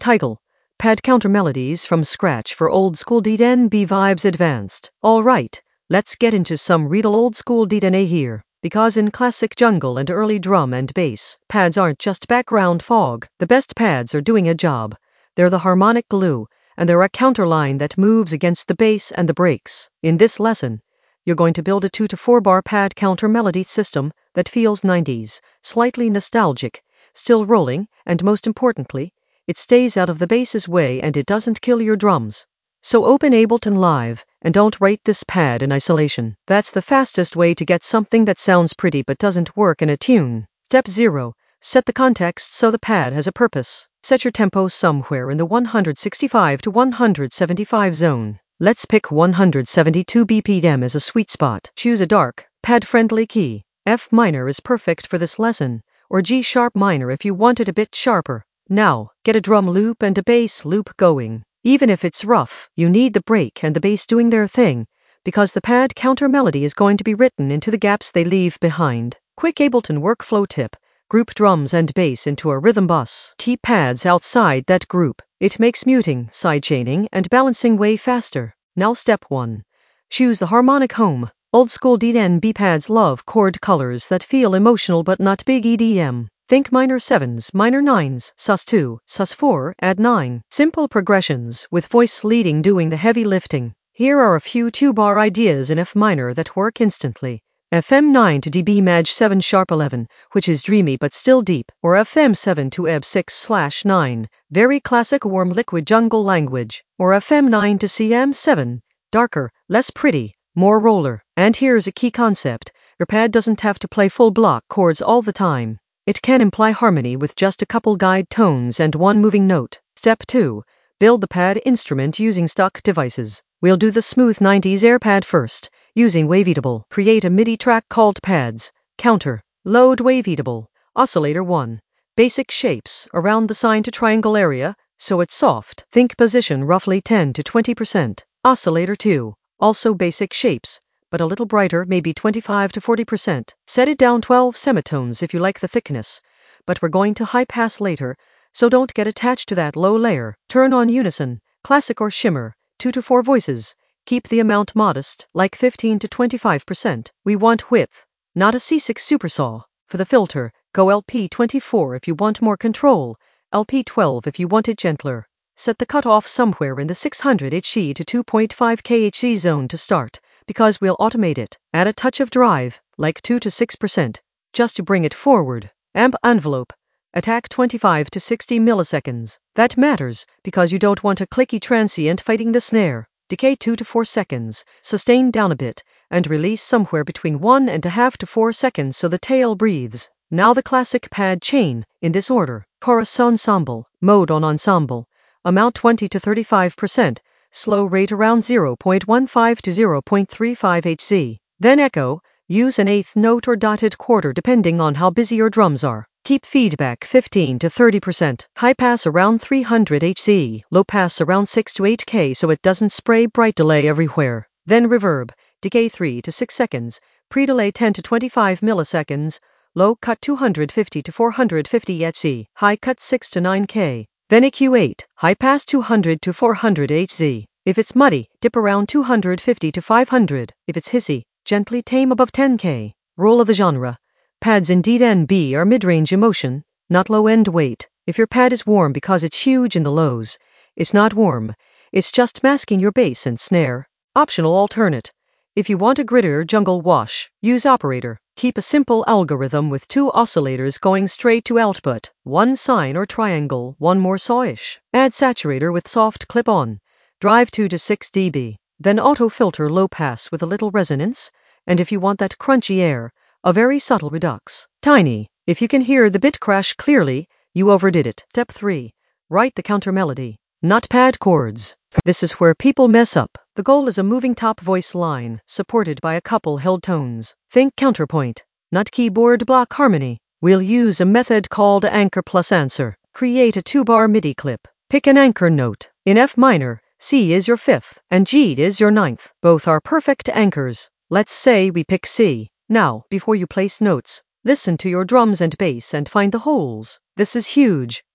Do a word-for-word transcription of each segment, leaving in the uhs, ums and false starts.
Title: Pad Counter Melodies from Scratch for Old School D N B Vibes Advanced. Alright, let's get into some real old school D N A here. Because in classic jungle and early drum and bass, pads aren't just background fog. The best pads are doing a job. They're the harmonic glue, and they're a counterline that moves against the bass and the breaks. In this lesson, you're going to build a two to four bar pad counter melody system that feels nineties, slightly nostalgic, still rolling, and most importantly, it stays out of the bass's way and it doesn't kill your drums. So open Ableton Live, and don't rate this pad in isolation. That's the fastest way to get something that sounds pretty but doesn't work in a tune. Step zero. Set the context so the pad has a purpose. Set your tempo somewhere in the one sixty-five to one seventy-five zone. Let's pick one seventy-two B P M as a sweet spot. Choose a dark, pad-friendly key. F minor is perfect for this lesson, or G sharp minor if you want it a bit sharper. Now, get a drum loop and a bass loop going. Even if it's rough, you need the break and the bass doing their thing, because the pad counter melody is going to be written into the gaps they leave behind. Quick Ableton workflow tip: group drums and bass into a rhythm bus. Keep pads outside that group. It makes muting, sidechaining, and balancing way faster. Now step one. Choose the harmonic home. Old school D N B pads love chord colors that feel emotional but not big E D M. Think minor sevens, minor nines, sus two, sus four, add nine. Simple progressions, with voice leading doing the heavy lifting. Here are a few two-bar ideas in F minor that work instantly. F M nine to D B maj seven sharp eleven, which is dreamy but still deep, or F M seven to E B six slash nine, very classic warm liquid jungle language, or F M nine to C M seven, darker, less pretty, more roller. And here's a key concept: your pad doesn't have to play full block chords all the time. It can imply harmony with just a couple guide tones and one moving note. Step two. Build the pad instrument using stock devices. We'll do the smooth nineties air pad first, using Waveatable. Create a MIDI track called Pads. Counter. Load Waveatable. Oscillator one. Basic shapes, around the sine to triangle area, so it's soft. Think position roughly ten to twenty percent. Oscillator two. Also basic shapes, but a little brighter, maybe twenty-five to forty percent. Set it down twelve semitones if you like the thickness, but we're going to high pass later, so don't get attached to that low layer. Turn on unison, classic or shimmer, two to four voices. Keep the amount modest, like fifteen to twenty-five percent. We want width, not a C six supersaw. For the filter, go L P twenty-four if you want more control, L P twelve if you want it gentler. Set the cutoff somewhere in the six hundred hertz to two point five kilohertz zone to start, because we'll automate it. Add a touch of drive, like two to six percent, just to bring it forward. Amp envelope. Attack twenty-five to sixty milliseconds. That matters, because you don't want a clicky transient fighting the snare. Decay two to four seconds, sustain down a bit, and release somewhere between one and a half to four seconds so the tail breathes. Now the classic pad chain, in this order. Chorus ensemble, mode on ensemble. Amount twenty to thirty-five percent. Slow rate around zero point one five to zero point three five hertz. Then echo, use an eighth note or dotted quarter depending on how busy your drums are. Keep feedback fifteen to thirty percent. High pass around three hundred hertz, low pass around six to eight K so it doesn't spray bright delay everywhere. Then reverb, decay three to six seconds, pre-delay ten to twenty-five milliseconds, low cut two hundred fifty to four hundred fifty hertz, high cut six to nine K. Then E Q eight, high pass two hundred to four hundred hertz. If it's muddy, dip around two hundred fifty to five hundred. If it's hissy, gently tame above ten K. Role of the genre. Pads in D N B are mid-range emotion, not low-end weight. If your pad is warm because it's huge in the lows, it's not warm. It's just masking your bass and snare. Optional alternate. If you want a grittier jungle wash, use operator. Keep a simple algorithm with two oscillators going straight to output, one sine or triangle, one more sawish. Add saturator with soft clip-on. Drive two to six decibels. Then auto filter low pass with a little resonance, and if you want that crunchy air, a very subtle redux. Tiny. If you can hear the bit crash clearly, you overdid it. Step three. Write the counter melody, not pad chords. This is where people mess up. The goal is a moving top voice line, supported by a couple held tones. Think counterpoint, not keyboard block harmony. We'll use a method called anchor plus answer. Create a two-bar MIDI clip. Pick an anchor note. In F minor, C is your fifth, and G is your ninth. Both are perfect anchors. Let's say we pick C. Now, before you place notes, listen to your drums and bass and find the holes. This is huge.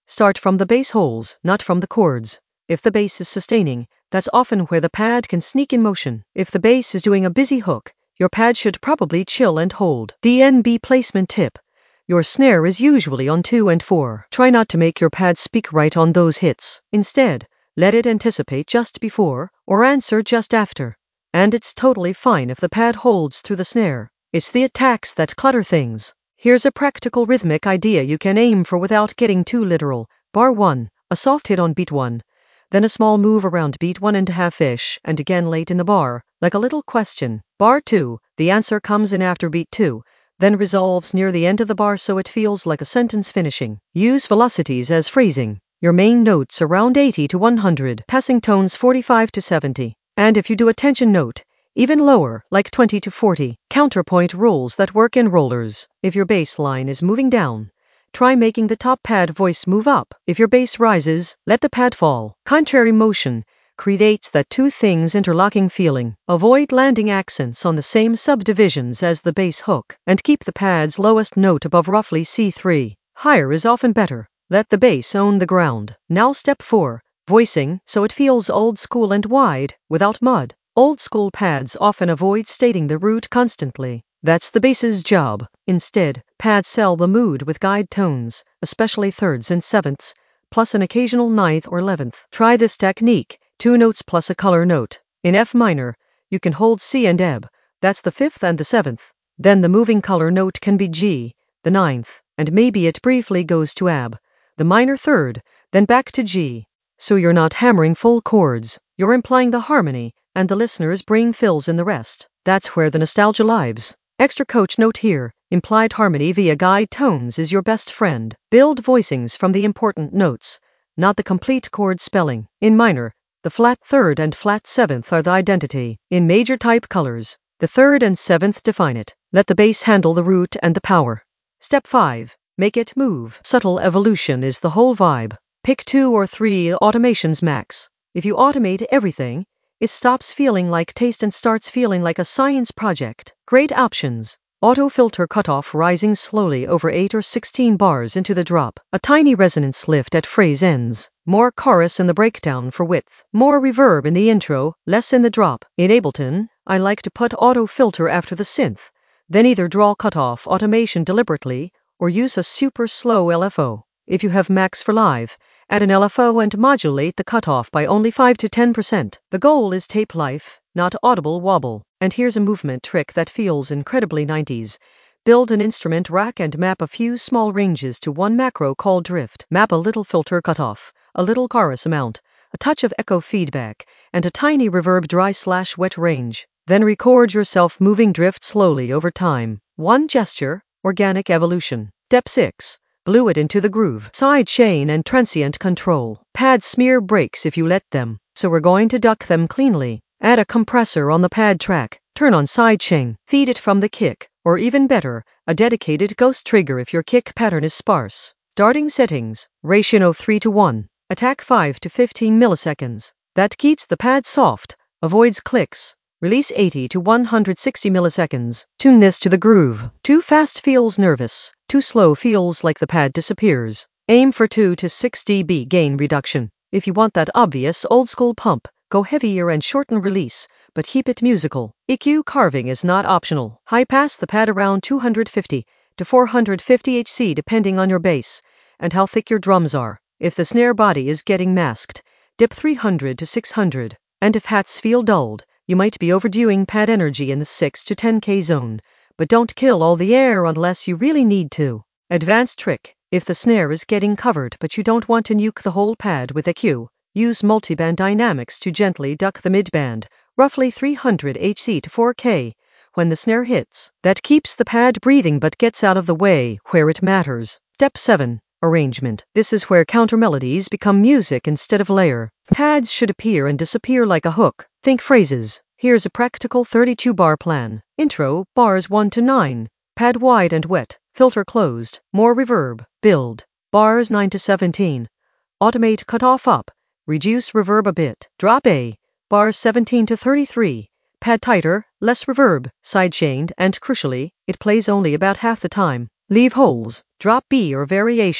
Start from the bass holes, not from the chords. If the bass is sustaining, that's often where the pad can sneak in motion. If the bass is doing a busy hook, your pad should probably chill and hold. D N B placement tip. Your snare is usually on two and four. Try not to make your pad speak right on those hits. Instead, let it anticipate just before or answer just after. And it's totally fine if the pad holds through the snare. It's the attacks that clutter things. Here's a practical rhythmic idea you can aim for without getting too literal. Bar one, a soft hit on beat one. Then a small move around beat one and a half-ish, and again late in the bar, like a little question. Bar two, the answer comes in after beat two, then resolves near the end of the bar so it feels like a sentence finishing. Use velocities as phrasing. Your main notes around eighty to one hundred, passing tones forty-five to seventy. And if you do a tension note, even lower, like twenty to forty. Counterpoint rules that work in rollers. If your bass line is moving down, try making the top pad voice move up. If your bass rises, let the pad fall. Contrary motion creates that two things interlocking feeling. Avoid landing accents on the same subdivisions as the bass hook, and keep the pad's lowest note above roughly C three. Higher is often better. Let the bass own the ground. Now step four, voicing so it feels old school and wide, without mud. Old school pads often avoid stating the root constantly. That's the bass's job. Instead, pads sell the mood with guide tones, especially thirds and sevenths, plus an occasional ninth or eleventh. Try this technique, two notes plus a color note. In F minor, you can hold C and ebb, that's the fifth and the seventh. Then the moving color note can be G, the ninth, and maybe it briefly goes to ab, the minor third, then back to G. So you're not hammering full chords, you're implying the harmony, and the listener's brain fills in the rest. That's where the nostalgia lives. Extra coach note here, implied harmony via guide tones is your best friend. Build voicings from the important notes, not the complete chord spelling. In minor, the flat third and flat seventh are the identity. In major type colors, the third and seventh define it. Let the bass handle the root and the power. Step five, make it move. Subtle evolution is the whole vibe. Pick two or three automations max. If you automate everything, it stops feeling like taste and starts feeling like a science project. Great options. Auto filter cutoff rising slowly over eight or sixteen bars into the drop. A tiny resonance lift at phrase ends. More chorus in the breakdown for width. More reverb in the intro, less in the drop. In Ableton, I like to put auto filter after the synth, then either draw cutoff automation deliberately or use a super slow L F O. If you have Max for Live, add an L F O and modulate the cutoff by only five to ten percent. The goal is tape life, not audible wobble. And here's a movement trick that feels incredibly nineties. Build an instrument rack and map a few small ranges to one macro called drift. Map a little filter cutoff, a little chorus amount, a touch of echo feedback, and a tiny reverb dry slash wet range. Then record yourself moving drift slowly over time. One gesture, organic evolution. Step six. Glue it into the groove. Side chain and transient control. Pad smear breaks if you let them, so we're going to duck them cleanly. Add a compressor on the pad track. Turn on sidechain. Feed it from the kick, or even better, a dedicated ghost trigger if your kick pattern is sparse. Starting settings. Ratio three to one. Attack five to fifteen milliseconds. That keeps the pad soft, avoids clicks. Release eighty to one hundred sixty milliseconds. Tune this to the groove. Too fast feels nervous. Too slow feels like the pad disappears. Aim for two to six decibel gain reduction. If you want that obvious old school pump, go heavier and shorten release, but keep it musical. E Q carving is not optional. High pass the pad around two hundred fifty to four hundred fifty hertz depending on your bass and how thick your drums are. If the snare body is getting masked, dip three hundred to six hundred. And if hats feel dulled, you might be overdoing pad energy in the six to ten K zone, but don't kill all the air unless you really need to. Advanced trick. If the snare is getting covered but you don't want to nuke the whole pad with E Q, use multiband dynamics to gently duck the midband, roughly three hundred hertz to four K, when the snare hits. That keeps the pad breathing but gets out of the way where it matters. Step seven. Arrangement. This is where countermelodies become music instead of layer. Pads should appear and disappear like a hook. Think phrases. Here's a practical thirty-two bar plan. Intro, bars one to nine. Pad wide and wet. Filter closed. More reverb. Build. Bars nine to seventeen. Automate cutoff up. Reduce reverb a bit. Drop A. Bars seventeen to thirty-three. Pad tighter, less reverb. Sidechained, and crucially, it plays only about half the time. Leave holes. Drop B or variation.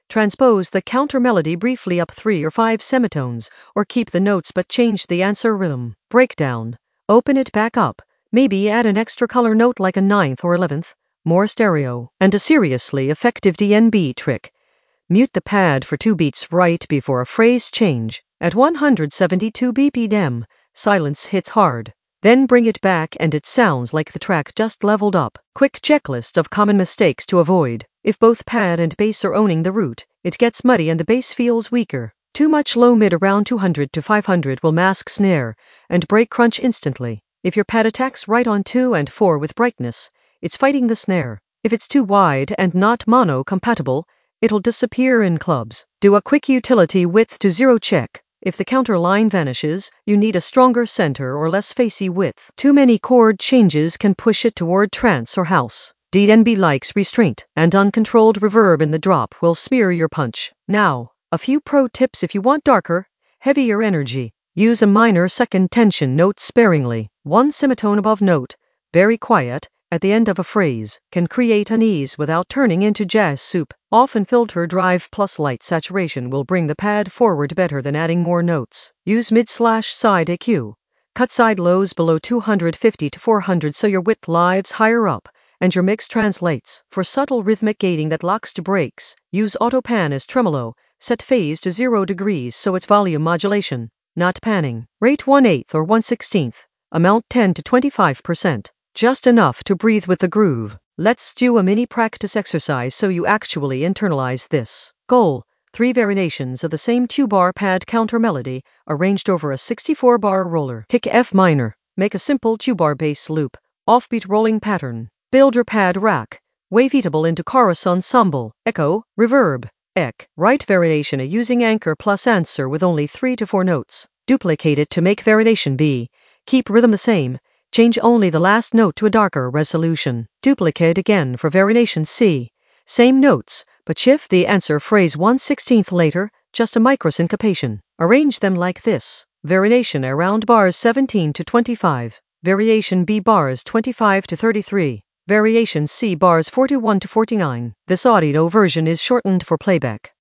Transpose the counter melody briefly up three or five semitones, or keep the notes but change the answer rhythm. Breakdown. Open it back up. Maybe add an extra color note like a ninth or eleventh. More stereo. And a seriously effective D N B trick. Mute the pad for two beats right before a phrase change. At one hundred seventy-two B P M, silence hits hard. Then bring it back and it sounds like the track just leveled up. Quick checklist of common mistakes to avoid. If both pad and bass are owning the root, it gets muddy and the bass feels weaker. Too much low mid around two hundred to five hundred will mask snare and break crunch instantly. If your pad attacks right on two and four with brightness, it's fighting the snare. If it's too wide and not mono compatible, it'll disappear in clubs. Do a quick utility width to zero check. If the counter line vanishes, you need a stronger center or less facey width. Too many chord changes can push it toward trance or house. D N B likes restraint, and uncontrolled reverb in the drop will smear your punch. Now, a few pro tips if you want darker, heavier energy. Use a minor second tension note sparingly. One semitone above note, very quiet, at the end of a phrase, can create unease without turning into jazz soup. Often filter drive plus light saturation will bring the pad forward better than adding more notes. Use mid-slash-side E Q. Cut side lows below two hundred fifty to four hundred so your width lives higher up, and your mix translates. For subtle rhythmic gating that locks to breaks, use auto pan as tremolo. Set phase to zero degrees so it's volume modulation, not panning. Rate one eighth or one sixteenth. Amount ten to twenty-five percent. Just enough to breathe with the groove. Let's do a mini practice exercise so you actually internalize this. Goal: three variations of the same two-bar pad counter melody, arranged over a sixty-four bar roller. Pick F minor. Make a simple two-bar bass loop, offbeat rolling pattern. Build your pad rack. Waveatable into chorus ensemble. Echo, reverb, ec. Write variation A using anchor plus answer with only three to four notes. Duplicate it to make variation B. Keep rhythm the same. Change only the last note to a darker resolution. Duplicate again for variation C. Same notes, but shift the answer phrase one sixteenth later, just a microsyncopation. Arrange them like this. Variation A round bars seventeen to twenty-five. Variation B bars twenty-five to thirty-three. Variation C bars forty-one to forty-nine. This audio version is shortened for playback.